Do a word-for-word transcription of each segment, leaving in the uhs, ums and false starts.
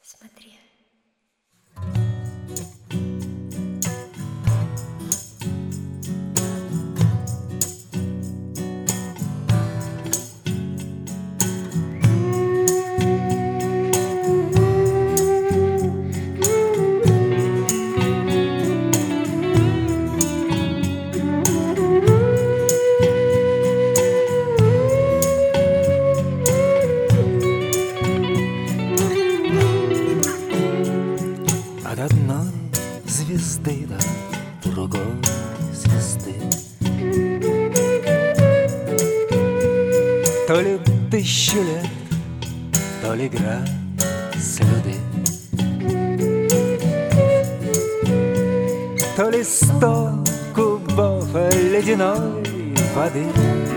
Смотри. От одной звезды до другой звезды то ли тысячу лет, то ли град слюды, то ли сто кубов ледяной воды,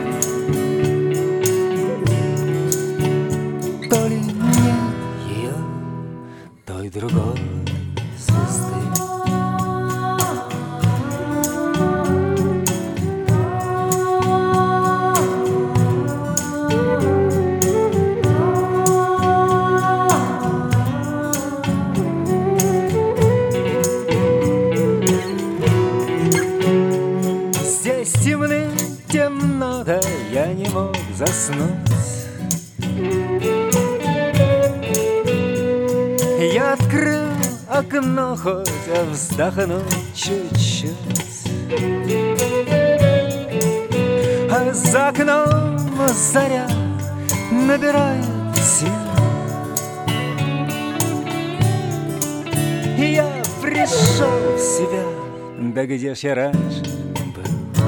то ли нет ее, той другой звезды. Здесь темны, темно, да я не мог заснуть. Я открыл окно, хоть вздохнуть чуть-чуть, а за окном заря набирает сил. Я пришел в себя, да где ж я раньше был?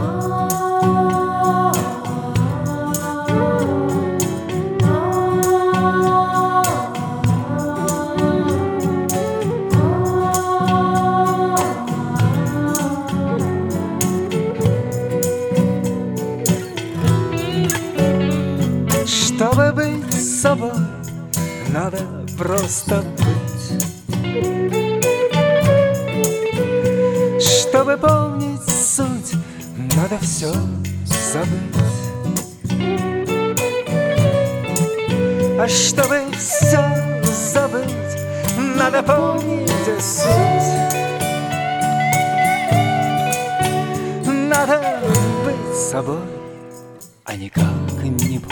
Чтобы быть собой, надо просто быть. Чтобы помнить суть, надо все забыть. А чтобы все забыть, надо помнить суть. Надо быть собой, а не как-нибудь.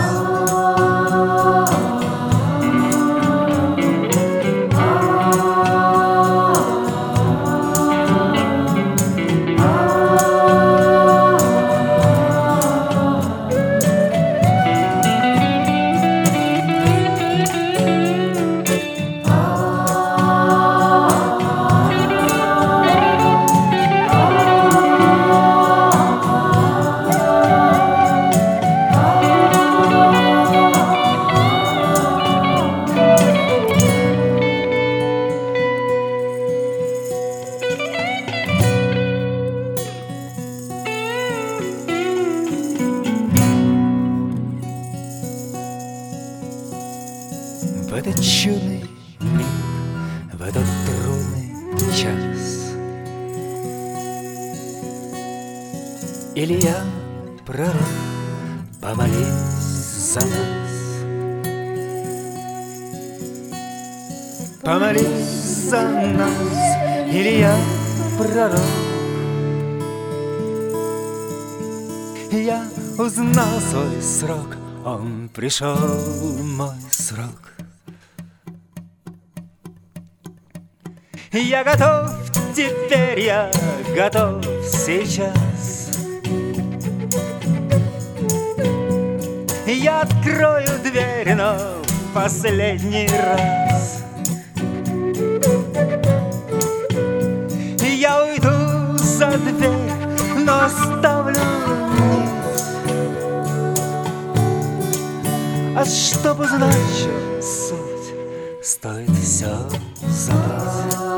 В этот чудный миг, в этот трудный час, или я пророк, помолись за нас. Помолись за нас, или я пророк. Я узнал свой срок, он пришел, мой срок. Я готов теперь, я готов сейчас. Я открою дверь, но в последний раз. Я уйду за дверь, но оставлю вниз. А чтоб узнать, в чем суть, стоит все забыть.